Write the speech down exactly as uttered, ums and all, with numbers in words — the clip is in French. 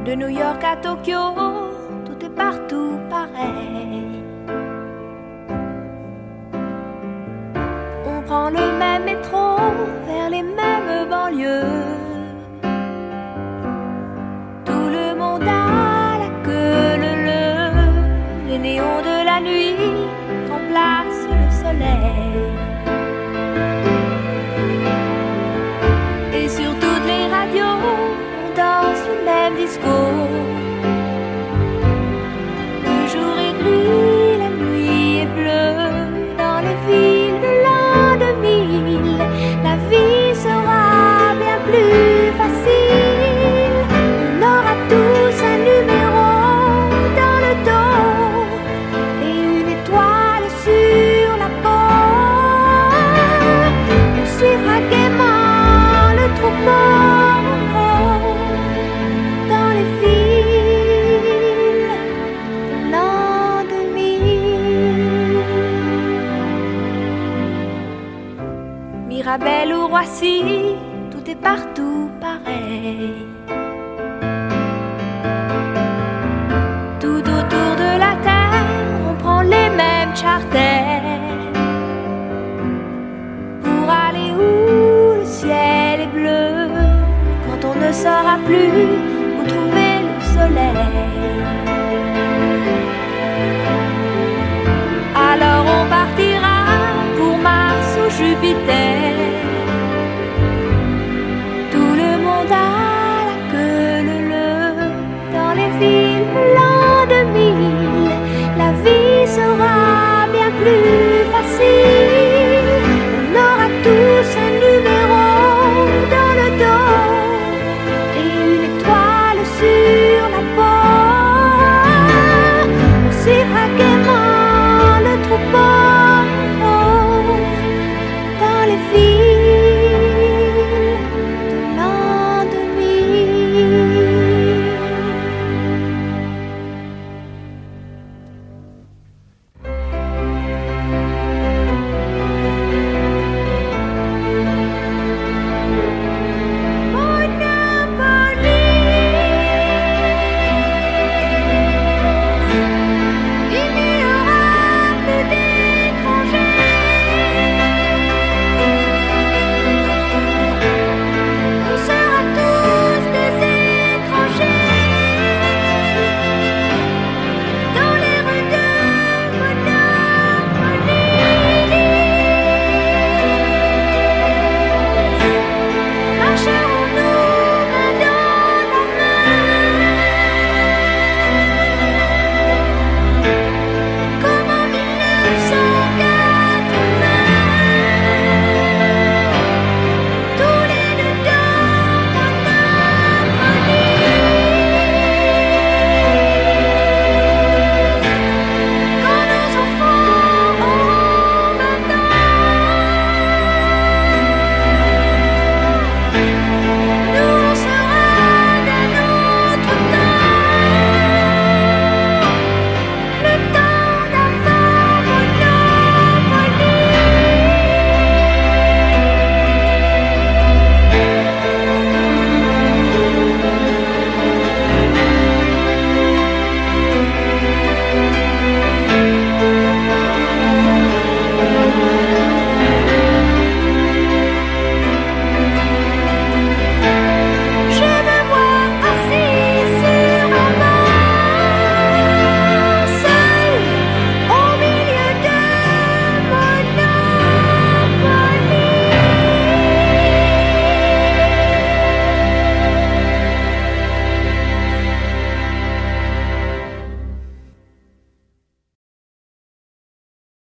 De New York à Tokyo, tout est partout pareil. On prend le même métro vers les mêmes banlieues. Tout le monde a la queue leu-leu. Les néons de la nuit remplacent le soleil. Et sur toutes les radios, on danse le même disco. Le jour est gris, la nuit est bleue. Dans les villes de l'an deux mille, la vie sera bien plus facile. On aura tous un numéro dans le dos et une étoile sur la peau. On suivra gaiement le troupeau dans les villes de l'an deux mille. Mirabel ou Roissy, tout est partout pareil. Tout autour de la terre, on prend les mêmes charters pour aller où le ciel est bleu. Quand on ne saura plus où trouver le soleil.